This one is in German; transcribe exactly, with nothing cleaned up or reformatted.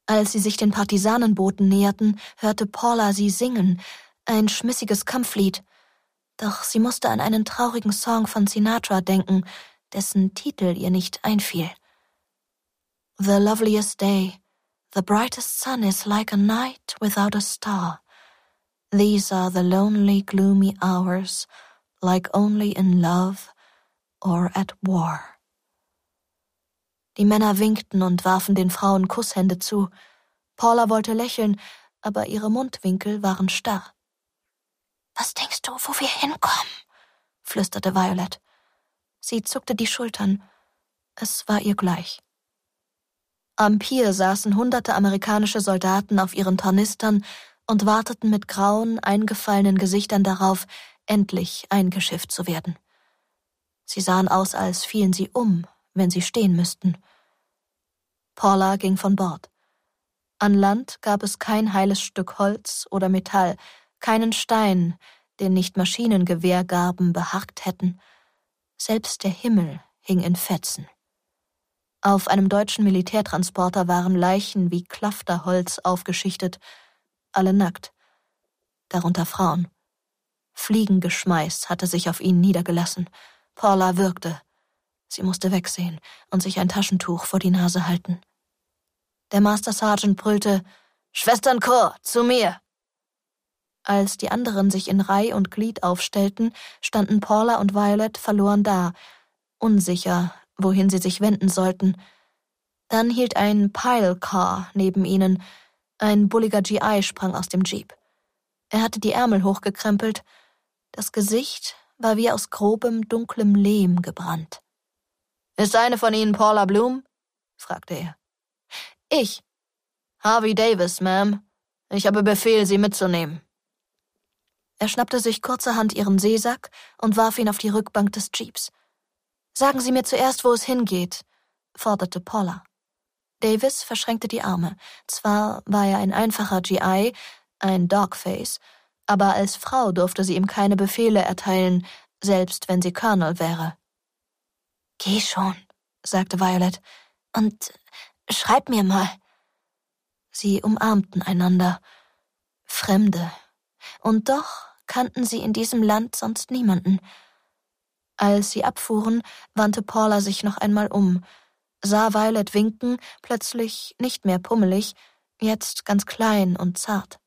Als sie sich den Partisanenbooten näherten, hörte Paula sie singen, ein schmissiges Kampflied. Doch sie musste an einen traurigen Song von Sinatra denken, dessen Titel ihr nicht einfiel. The loveliest day, the brightest sun is like a night without a star. These are the lonely, gloomy hours, like only in love or at war. Die Männer winkten und warfen den Frauen Kusshände zu. Paula wollte lächeln, aber ihre Mundwinkel waren starr. »Was denkst du, wo wir hinkommen?« flüsterte Violet. Sie zuckte die Schultern. Es war ihr gleich. Am Pier saßen hunderte amerikanische Soldaten auf ihren Tornistern und warteten mit grauen, eingefallenen Gesichtern darauf, endlich eingeschifft zu werden. Sie sahen aus, als fielen sie um, wenn sie stehen müssten. Paula ging von Bord. An Land gab es kein heiles Stück Holz oder Metall, keinen Stein, den nicht Maschinengewehrgarben beharkt hätten. Selbst der Himmel hing in Fetzen. Auf einem deutschen Militärtransporter waren Leichen wie Klafterholz aufgeschichtet, alle nackt, darunter Frauen. Fliegengeschmeiß hatte sich auf ihnen niedergelassen. Paula würgte. Sie musste wegsehen und sich ein Taschentuch vor die Nase halten. Der Master Sergeant brüllte, »Schwesternchor, zu mir!« Als die anderen sich in Reih und Glied aufstellten, standen Paula und Violet verloren da, unsicher, wohin sie sich wenden sollten. Dann hielt ein Pile-Car neben ihnen. Ein bulliger G I sprang aus dem Jeep. Er hatte die Ärmel hochgekrempelt. Das Gesicht war wie aus grobem, dunklem Lehm gebrannt. »Ist eine von Ihnen Paula Bloom?« fragte er. »Ich.« »Harvey Davis, Ma'am. Ich habe Befehl, Sie mitzunehmen.« Er schnappte sich kurzerhand ihren Seesack und warf ihn auf die Rückbank des Jeeps. »Sagen Sie mir zuerst, wo es hingeht«, forderte Paula. Davis verschränkte die Arme. Zwar war er ein einfacher G I, ein Dogface, aber als Frau durfte sie ihm keine Befehle erteilen, selbst wenn sie Colonel wäre. »Geh schon«, sagte Violet, »und schreib mir mal.« Sie umarmten einander. Fremde. Und doch kannten sie in diesem Land sonst niemanden. Als sie abfuhren, wandte Paula sich noch einmal um, sah Violet winken, plötzlich nicht mehr pummelig, jetzt ganz klein und zart.